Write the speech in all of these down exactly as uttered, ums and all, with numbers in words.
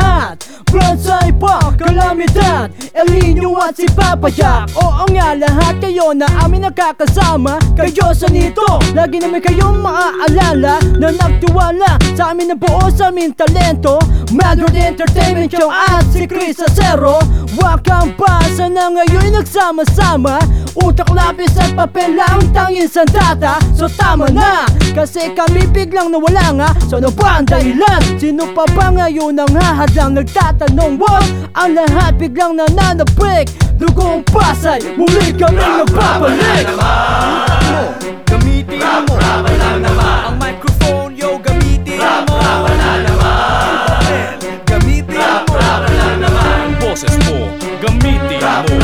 lahat. Bonsai pa, kalamidad, El Nino at si Papayak. Oo nga, lahat kayo na amin nakakasama. Kayo sa nito, lagi namin kayong maaalala na nagtiwala sa amin na buo sa aming talento. Madrid Entertainment Show at si Chris Acero. Wakang basa na ngayon nagsama-sama. Utak, lapis at papel lang tanging sandata. So tama na, kasi kami biglang nawala nga. So ano ba ang dahilan? Sino pa ba ngayon ang hahadlang nagtatanong? Wag, ang lahat biglang nananabik. Dugong Pasay, muli kami nagbabalik. Gamitin mo ang microphone, yo, gamitin mo. Gamitin mo ang boses mo, gamitin mo.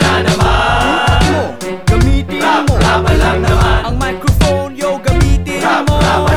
Gamitin mo ang microphone, yo, gamitin mo.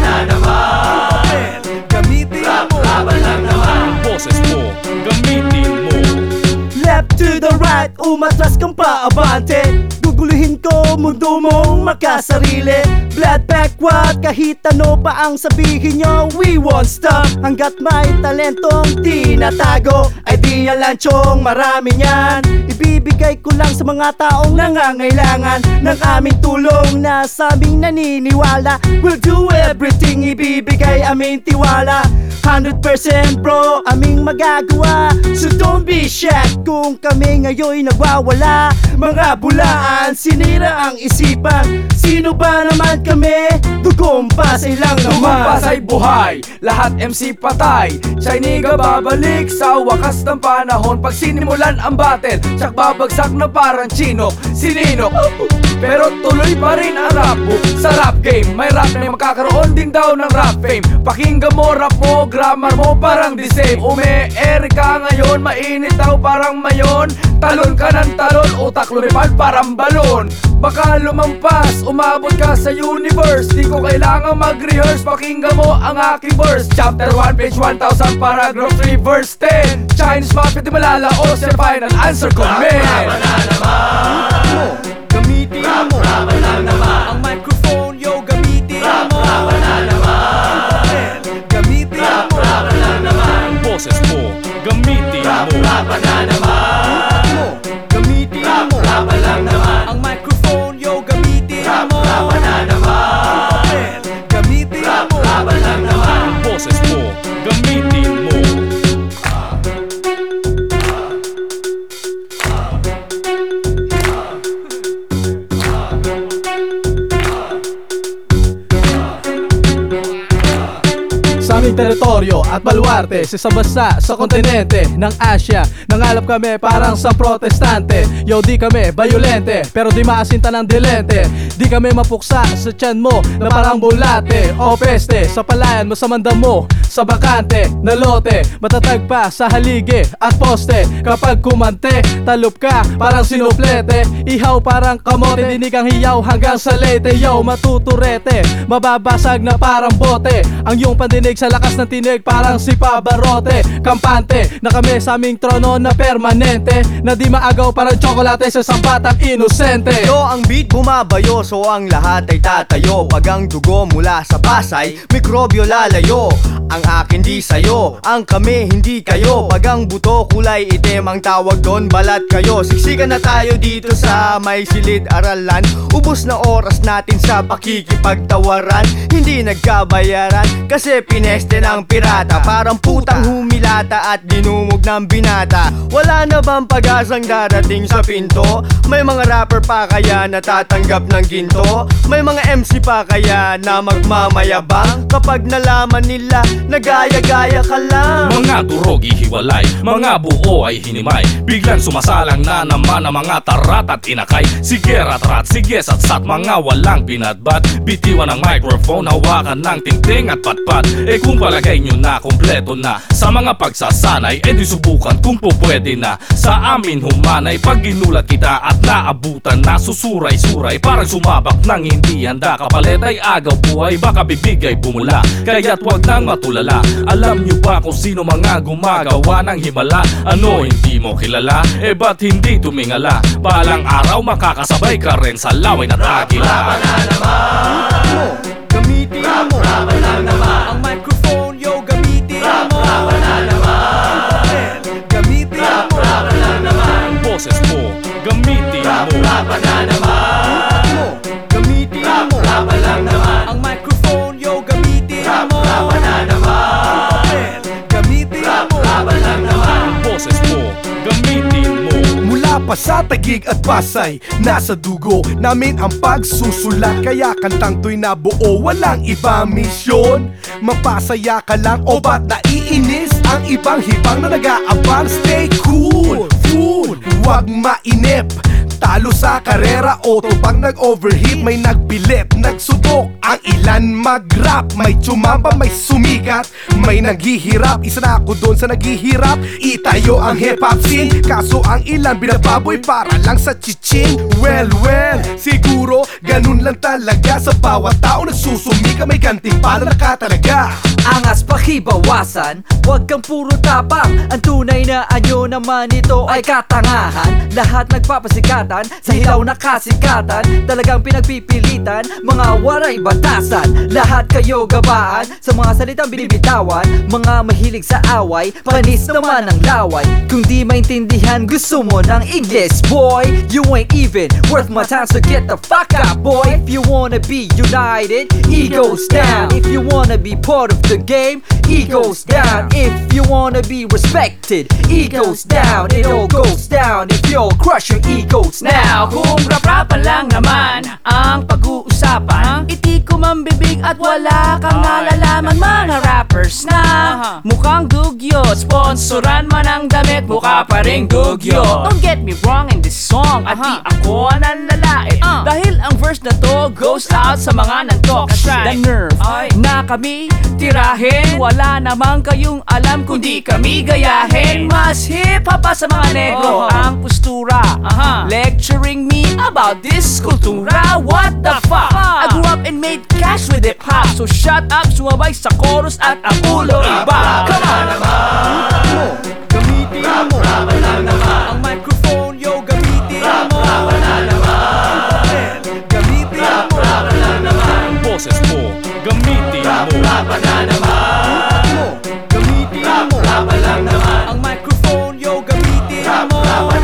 Gamitin mo Ang boses mo, gamitin mo. Left to the right, umatras kang paabante. Guguluhin ko mundo mong makasarili. Blood backward, kahit ano pa ang sabihin nyo, we won't stop. Hanggat may talentong tinatago, ay di yan lang chong marami niyan. Ibibigay ko lang sa mga taong nangangailangan ng aming tulong na sa aming naniniwala. We'll do everything, ibibigay aming tiwala. one hundred percent bro, aming magagawa. So don't be shocked kung kami ngayon nagwawala. Mga bulaan, sinira ang isipan. Sino ba naman kami? Dugong Pasay lang naman. Pasay buhay, lahat M C patay. Shiny ka babalik sa wakas ng panahon. Pag sinimulan ang battle, tsak babagsak na parang chinok, sininok. Pero tuloy pa rin ang rap book. Sa rap game, may rap na magkakaroon din daw ng rap fame. Pakinggan mo rap mo, grammar mo parang the same. Ume-ere ka ngayon, mainit daw parang mayon. Talon ka ng talon, utak lumipad parang balon. Baka lumampas, umabot ka sa universe. Di ko kailangan mag-rehearse, pakinggan mo ang aking verse. Chapter one, page one thousand, paragraph three, verse ten. Chinese mafia, di malalaos, your final answer ko, man. Gamitin mo ang microphone, yo, gamitin mo. Gamitin mo Ang boses mo, gamitin mo. Gamitin mo ang microphone, yo, gamitin mo. Gamitin mo Ang boses mo, gamitin mo. Sa aming teritoryo at baluarte sa isang bansa sa kontinente ng Asia, nangalap kami parang sa protestante. Yo, di kami bayolente, pero di maasinta ng dilente. Di kami mapuksa sa tiyan mo na parang bulate o peste. Sa palayan mo, sa manda mo, sa bakante na lote. Matatag pa sa haligi at poste. Kapag kumante, talup ka parang sinuplete. Ihaw parang kamote, dinig ang hiyaw hanggang sa lete. Yo, matuturete, mababasag na parang bote. Ang iyong pandinig sa lakas ng tinig parang si Pavarotti. Kampante na kami sa aming trono na permanente, na di maagaw parang tsokolate sa isang batang inosente. Yo, ang beat bumabayo, so ang lahat ay tatayo. Pag ang dugo mula sa Pasay, mikrobyo lalayo. Ang akin di sayo, ang kami hindi kayo. Pag ang buto kulay itim, ang tawag doon balat kayo. Siksikan na tayo dito sa may silid-aralan. Ubus na oras natin sa pakikipagtawaran. Hindi nagkabayaran kasi pineste ng pirata. Parang putang humilata at dinumog ng binata. Wala na bang pag-asang darating sa pinto? May mga rapper pa kaya natatanggap ng ginto? May mga M C pa kaya na magmamayabang? Kapag nalaman nila, nagaya-gaya ka lang. Mga durog ihiwalay, mga buo ay hinimay. Biglang sumasalang na naman ang mga tarat at inakay. Sige rat-rat, sige sat-sat, mga walang pinadbat. Bitiwan ang microphone, hawakan ng tingting at patpat. Eh kung palagay nyo na kompleto na sa mga pagsasanay, eh di subukan kung po pwede na. Sa amin humanay, pag ginulat kita at naabutan na susuray-suray, parang sumabak ng hindi handa. Kapalit ay agaw buhay, baka bibigay bumula. Kaya't wag nang matulala. Alam nyo ba kung sino mga gumagawa ng himala? Ano hindi mo kilala? Eh ba't hindi tumingala? Balang araw makakasabay ka rin sa laway na tagila. Gamitin mo ang microphone, yo, gamitin mo. Pasatagig at Pasay, nasa dugo namin ang pagsusulat. Kaya kantang to'y nabuo, walang iba misyon. Mapasaya ka lang o ba't naiinis? Ang ibang hibang na nag-aabang. Stay cool, fool, huwag mainip. Talo sa karera, auto pag nag-overheat. May nagbilip, nagsubok ang ilan mag-rap. May tsumamba, may sumikat, may naghihirap. Isa na ako doon sa naghihirap. Itayo ang hip-hop scene. Kaso ang ilan binababoy para lang sa chiching. Well, well, siguro ganun lang talaga. Sa bawat tao nagsusumika, may gantimpala na ka talaga. Angas pakibawasan, huwag kang puro tapang. Ang tunay na anyo naman ito ay katangahan. Lahat nagpapasikatan, sa hilaw na kasikatan. Talagang pinagpipilitan, mga waray batasan. Lahat kayo gabaan, sa mga salitang binibitawan. Mga mahilig sa away, panis naman ang laway. Kung di maintindihan, gusto mo ng English, boy. You ain't even worth my time, so get the fuck out, boy. If you wanna be united, egos down. If you wanna be part of the game, egos down. If you wanna be respected, egos down. It all goes down if you crush your egos now. Kung rap-rapan lang naman ang pag-uusapan, iti ko mambibig at wala kang nalalaman. Mga rappers na mukhang dugyot, sponsoran man ang damit, mukha pa rin dugyot. Don't get me wrong in this song, at di ako nanlalait, dahil ang verse na to goes out sa mga nantok. The nerve na kami tirahin, wala namang kayong alam kundi kami gayahin. Mas hip-hop pa sa mga negro ang postura, lecturing me about this kultura. What the fuck? I grew up and made cash with hip-hop, so shut up, sumabay sa chorus at ang ulo iba. Come on! Gamitin mo, Ang microphone, yo, gamitin mo. Gamitin mo. Ang boses mo, gamitin mo. gamitin mo, Ang microphone, yo, gamitin mo.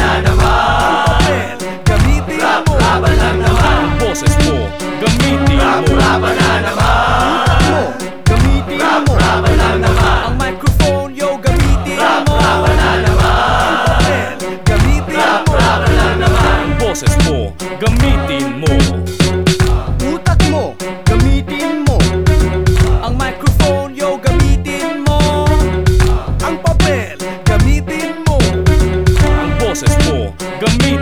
Gamitin mo. Ang boses mo, gamitin mo. gamitin mo, Ang microphone, yo, gamitin mo. Gamitin mo. Ang boses mo, gamitin mo. utak mo, gamitin mo, Ang microphone, yo, gamitin mo. Ang papel, gamitin mo. Ang boses mo, gamitin